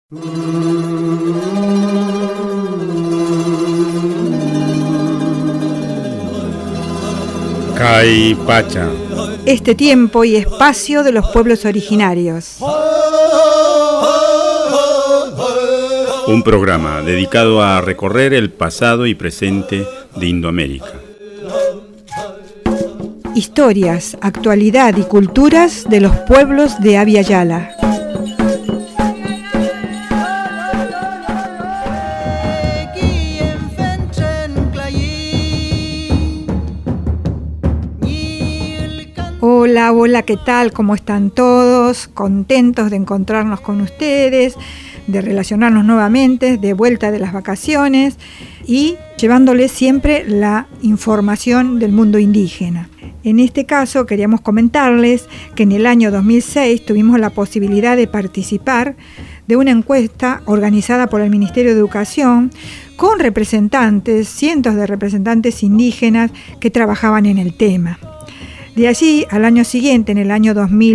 Caipacha. Este tiempo y espacio de los pueblos originarios. Un programa dedicado a recorrer el pasado y presente de Indoamérica. Historias, actualidad y culturas de los pueblos de Abya Yala. Hola, ¿qué tal? ¿Cómo están todos? Contentos de encontrarnos con ustedes, de relacionarnos nuevamente, de vuelta de las vacaciones y llevándoles siempre la información del mundo indígena. En este caso queríamos comentarles que en el año 2006 tuvimos la posibilidad de participar de una encuesta organizada por el Ministerio de Educación con representantes, cientos de representantes indígenas que trabajaban en el tema. De allí, al año siguiente, en el año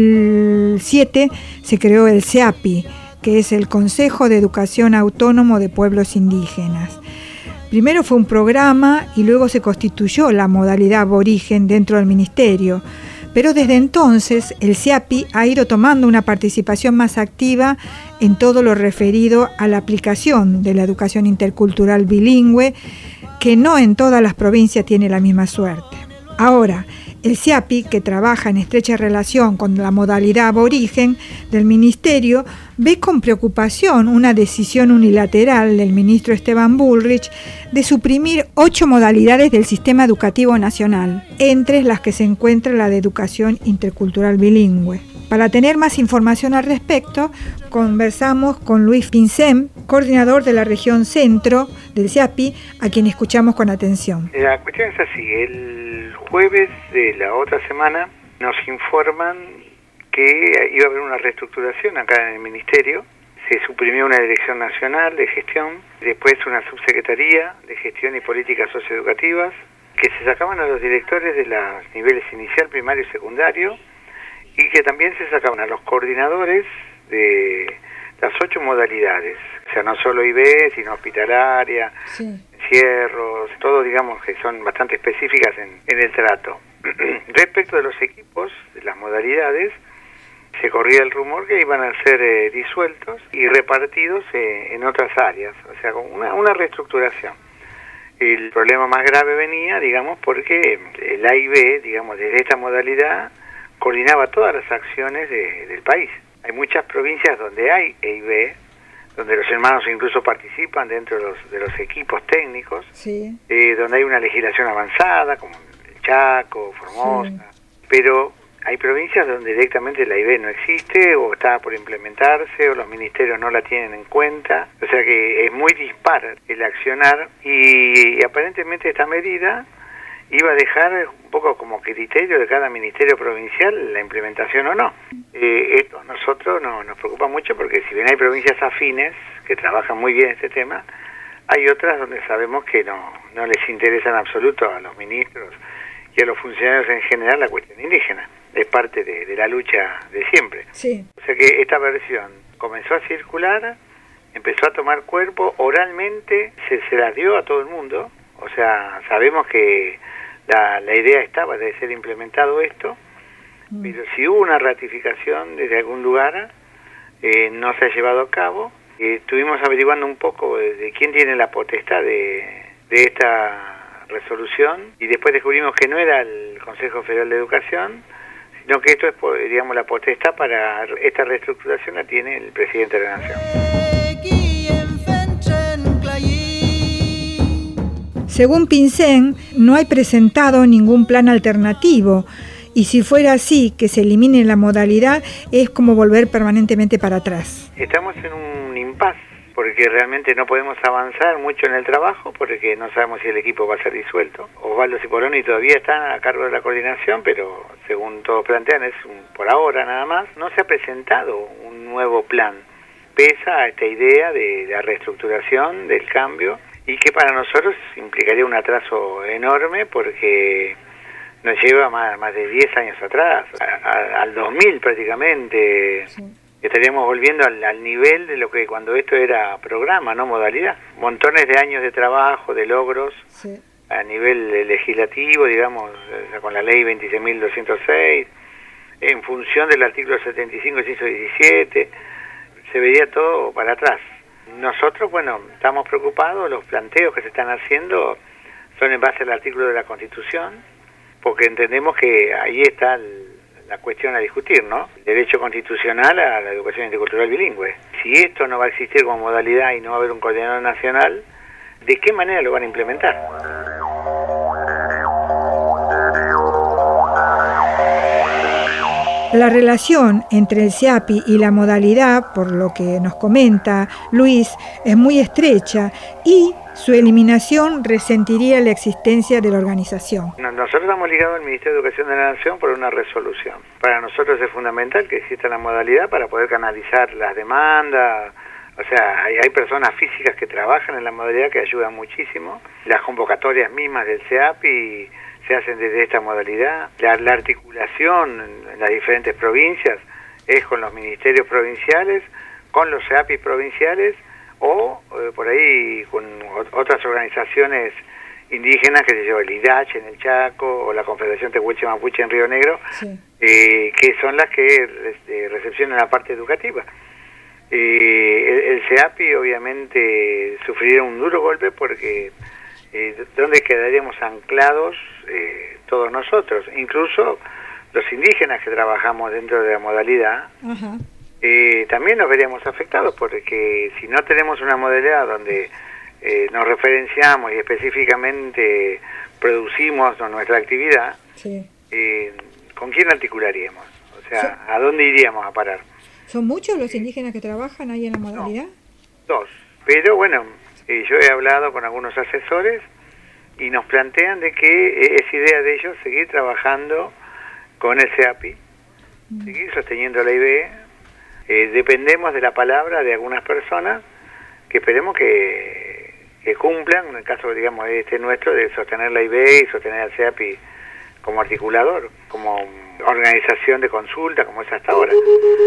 2007, se creó el CEAPI, que es el Consejo de Educación Autónomo de Pueblos Indígenas. Primero fue un programa y luego se constituyó la modalidad aborigen dentro del ministerio, pero desde entonces el CEAPI ha ido tomando una participación más activa en todo lo referido a la aplicación de la educación intercultural bilingüe, que no en todas las provincias tiene la misma suerte. Ahora, el CEAPI, que trabaja en estrecha relación con la modalidad aborigen del Ministerio, ve con preocupación una decisión unilateral del ministro Esteban Bullrich de suprimir 8 modalidades del sistema educativo nacional, entre las que se encuentra la de educación intercultural bilingüe. Para tener más información al respecto, conversamos con Luis Pincén, coordinador de la región centro del CEAPI, a quien escuchamos con atención. La cuestión es así: el jueves de la otra semana nos informan que iba a haber una reestructuración acá en el Ministerio. Se suprimió una dirección nacional de gestión, después una subsecretaría de gestión y políticas socioeducativas, que se sacaban a los directores de los niveles inicial, primario y secundario, y que también se sacaban a los coordinadores de las 8 modalidades, o sea, no solo IB, sino hospitalaria, encierros, todo, digamos, que son bastante específicas en el trato. Respecto de los equipos, de las modalidades, se corría el rumor que iban a ser disueltos y repartidos en otras áreas, o sea, con una reestructuración. El problema más grave venía, digamos, porque el AIB, digamos, desde esta modalidad, coordinaba todas las acciones del país. Hay muchas provincias donde hay EIB, donde los hermanos incluso participan dentro de los equipos técnicos, donde hay una legislación avanzada, como el Chaco, Formosa, pero hay provincias donde directamente la EIB no existe, o está por implementarse, o los ministerios no la tienen en cuenta, o sea que es muy dispar el accionar, y aparentemente esta medida iba a dejar un poco como criterio de cada ministerio provincial la implementación o no. Esto a nosotros nos preocupa mucho, porque si bien hay provincias afines que trabajan muy bien este tema, hay otras donde sabemos que no les interesa en absoluto a los ministros y a los funcionarios en general la cuestión indígena. Es parte de la lucha de siempre. O sea que esta versión comenzó a circular, empezó a tomar cuerpo, oralmente se las dio a todo el mundo. O sea, sabemos que la idea estaba de ser implementado esto, pero si hubo una ratificación desde algún lugar, no se ha llevado a cabo. Estuvimos averiguando un poco de quién tiene la potestad de esta resolución, y después descubrimos que no era el Consejo Federal de Educación, sino que esto es, digamos, la potestad para esta reestructuración la tiene el presidente de la Nación. Según Pincén, no hay presentado ningún plan alternativo, y si fuera así, que se elimine la modalidad, es como volver permanentemente para atrás. Estamos en un impasse, porque realmente no podemos avanzar mucho en el trabajo, porque no sabemos si el equipo va a ser disuelto. Osvaldo Cipolloni todavía está a cargo de la coordinación, pero según todos plantean, es por ahora nada más. No se ha presentado un nuevo plan, pese a esta idea de la reestructuración, del cambio, y que para nosotros implicaría un atraso enorme, porque nos lleva más de 10 años atrás, al 2000 prácticamente. estaríamos volviendo al nivel de lo que cuando esto era programa, no modalidad. Montones de años de trabajo, de logros, sí, a nivel legislativo, digamos, con la ley 26.206, en función del artículo 75, inciso 17, se vería todo para atrás. Nosotros, bueno, estamos preocupados, los planteos que se están haciendo son en base al artículo de la Constitución, porque entendemos que ahí está la cuestión a discutir, ¿no? El derecho constitucional a la educación intercultural bilingüe. Si esto no va a existir como modalidad y no va a haber un coordinador nacional, ¿de qué manera lo van a implementar? La relación entre el CEAPI y la modalidad, por lo que nos comenta Luis, es muy estrecha y su eliminación resentiría la existencia de la organización. Nosotros estamos ligados al Ministerio de Educación de la Nación por una resolución. Para nosotros es fundamental que exista la modalidad para poder canalizar las demandas. O sea, hay personas físicas que trabajan en la modalidad que ayudan muchísimo. Las convocatorias mismas del CEAPI se hacen desde esta modalidad. La articulación en las diferentes provincias es con los ministerios provinciales, con los CEAPI provinciales o por ahí con otras organizaciones indígenas, que se llama el IDACH en el Chaco o la Confederación Tehuelche Mapuche en Río Negro, sí, que son las que recepcionan la parte educativa. El CEAPI obviamente sufriría un duro golpe porque ¿dónde quedaríamos anclados todos nosotros? Incluso los indígenas que trabajamos dentro de la modalidad, también nos veríamos afectados, porque si no tenemos una modalidad donde nos referenciamos y específicamente producimos nuestra actividad, sí, ¿con quién articularíamos? O sea, ¿a dónde iríamos a parar? ¿Son muchos los indígenas que trabajan ahí en la modalidad? No, 2. Pero bueno, yo he hablado con algunos asesores y nos plantean de que es idea de ellos seguir trabajando con el CEAPI, seguir sosteniendo la IB. Dependemos de la palabra de algunas personas que esperemos que cumplan, en el caso, digamos, nuestro, de sostener la IB y sostener al CEAPI como articulador, como organización de consulta, como es hasta ahora.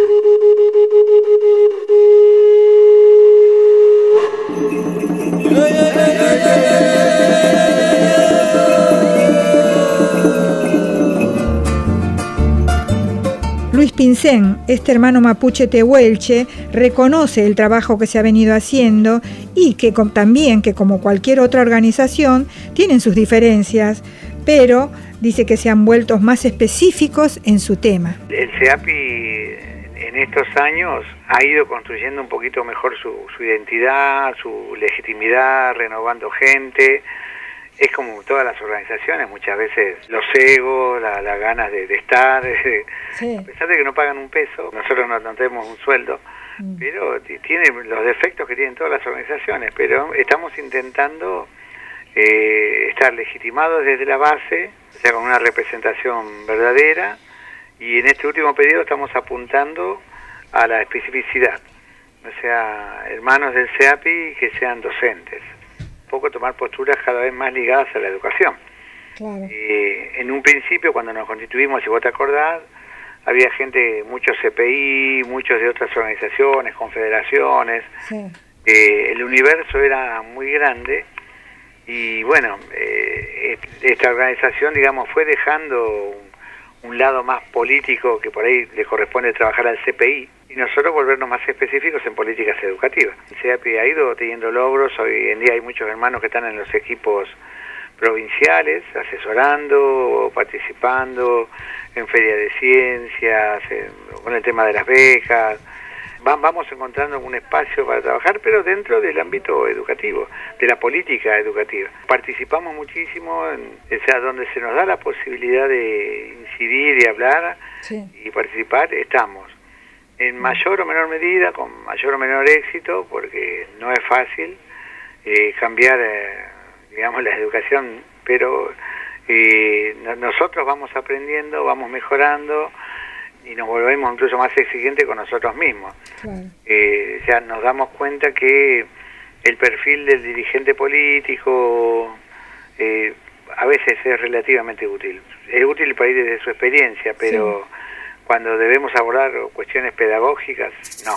Luis Pincén, este hermano mapuche tehuelche, reconoce el trabajo que se ha venido haciendo y que también, que como cualquier otra organización, tienen sus diferencias, pero dice que se han vuelto más específicos en su tema. El CEAPI en estos años ha ido construyendo un poquito mejor su identidad, su legitimidad, renovando gente. Es como todas las organizaciones, muchas veces los egos, las ganas de estar, sí, a pesar de que no pagan un peso, nosotros no tenemos un sueldo, pero tiene los defectos que tienen todas las organizaciones, pero estamos intentando estar legitimados desde la base, o sea, con una representación verdadera, y en este último periodo estamos apuntando a la especificidad, o sea, hermanos del CEAPI que sean docentes. Poco tomar posturas cada vez más ligadas a la educación. Claro. En un principio, cuando nos constituimos, si vos te acordás, había gente, muchos CPI, muchos de otras organizaciones, confederaciones. Sí. El universo era muy grande y bueno, esta organización, digamos, fue dejando un lado más político que por ahí le corresponde trabajar al CPI, y nosotros volvernos más específicos en políticas educativas. El CEAPI ha ido teniendo logros, hoy en día hay muchos hermanos que están en los equipos provinciales, asesorando, participando en ferias de ciencias, con el tema de las becas. Vamos encontrando un espacio para trabajar, pero dentro del ámbito educativo, de la política educativa. Participamos muchísimo, o sea, donde se nos da la posibilidad de incidir y hablar, sí, y participar, estamos. En mayor o menor medida, con mayor o menor éxito, porque no es fácil cambiar, digamos, la educación, pero nosotros vamos aprendiendo, vamos mejorando, y nos volvemos incluso más exigentes con nosotros mismos. Claro. O sea, nos damos cuenta que el perfil del dirigente político a veces es relativamente útil. Es útil para ir desde su experiencia, pero sí, cuando debemos abordar cuestiones pedagógicas, no.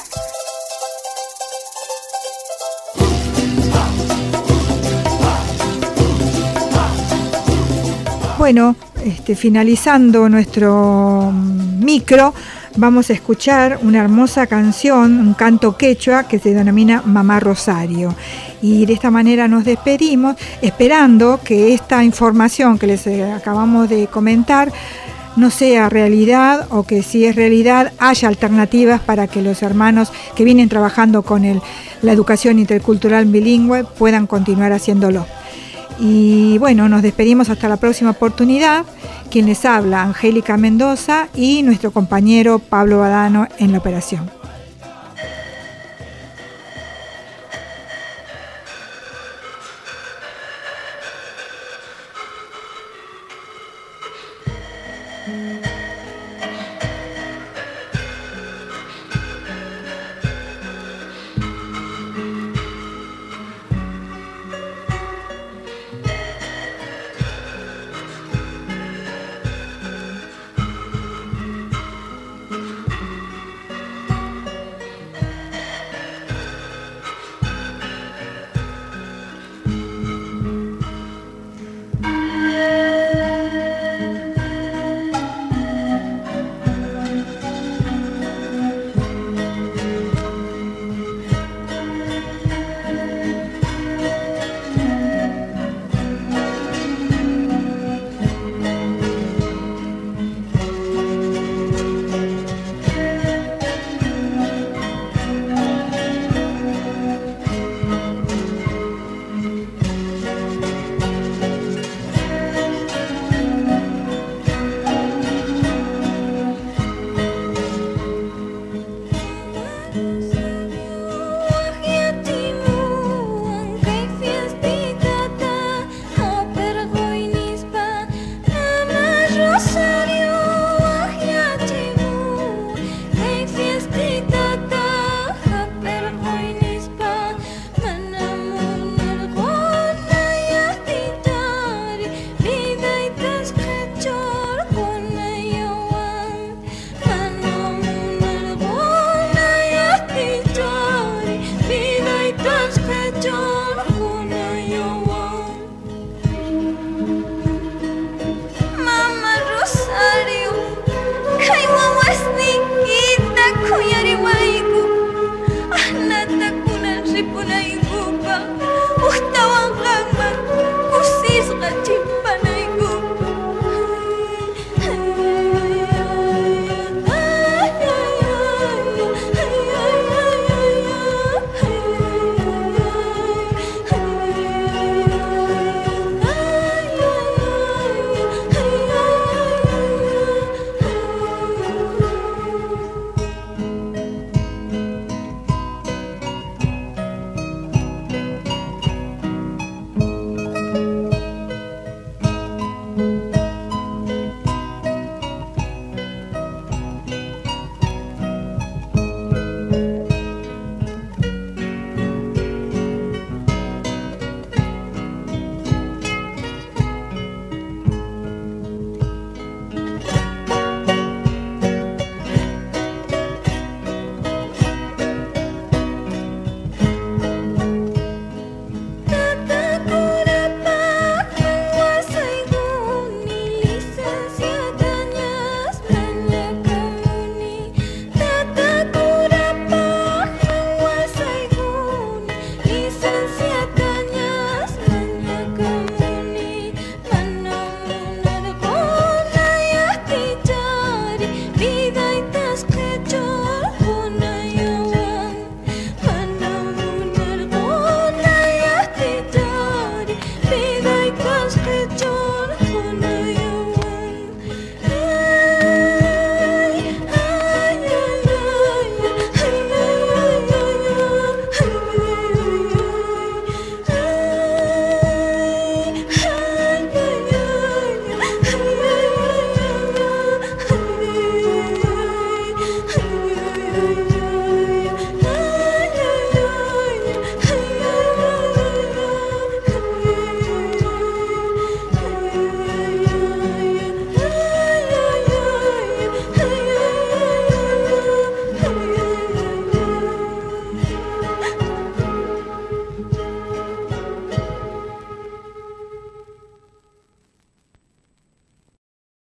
Bueno, finalizando nuestro micro, vamos a escuchar una hermosa canción, un canto quechua que se denomina Mamá Rosario. Y de esta manera nos despedimos, esperando que esta información que les acabamos de comentar no sea realidad, o que si es realidad haya alternativas para que los hermanos que vienen trabajando con la educación intercultural bilingüe puedan continuar haciéndolo. Y bueno, nos despedimos hasta la próxima oportunidad. Quien les habla, Angélica Mendoza, y nuestro compañero Pablo Badano en la operación. Puna